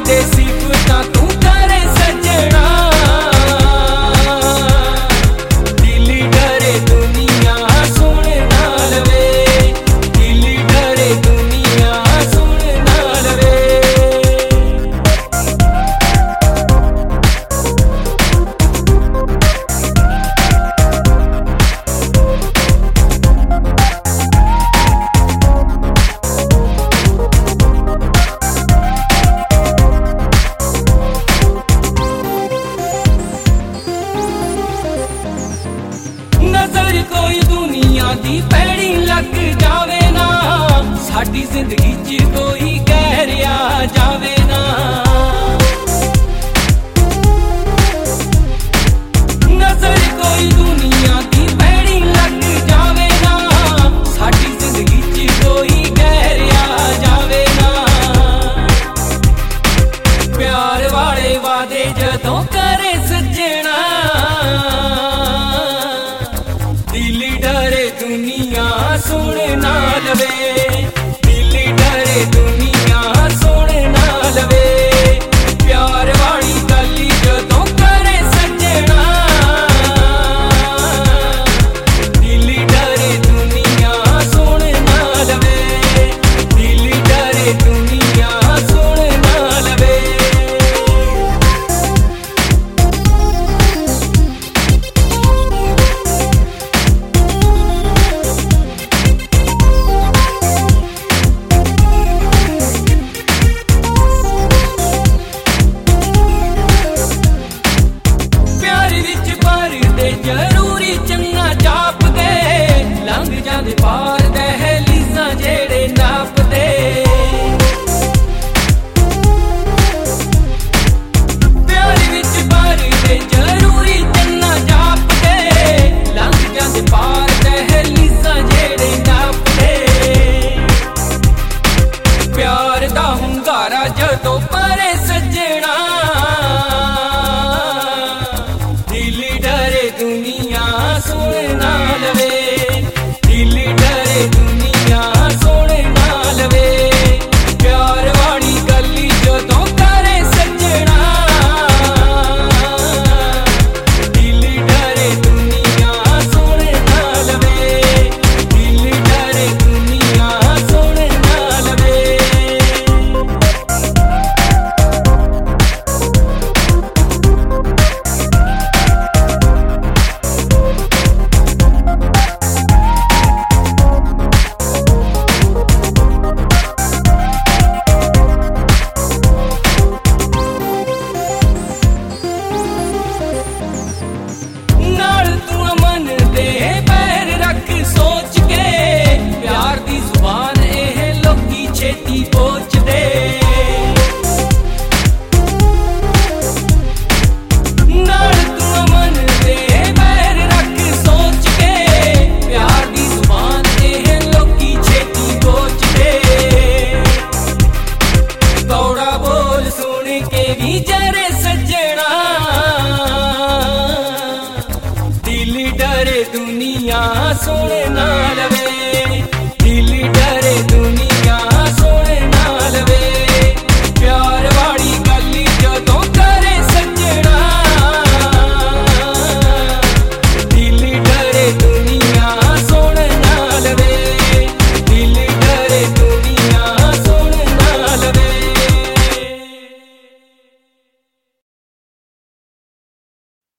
वादे सिफतां तू करे सजना, दिल डरे दुनिया सुन ना लवे, दिल डरे दुनिया सुन ना लवे। नजर कोई दुनिया दी पैड़ी लग जावे ना, साडी जिंदगी च कोई कहर आ जावे ना। नजर कोई दुनिया दी पैड़ी लग जावे ना, साडी जिंदगी च कोई कहर आ जावे ना। प्यार वाले वादे जदों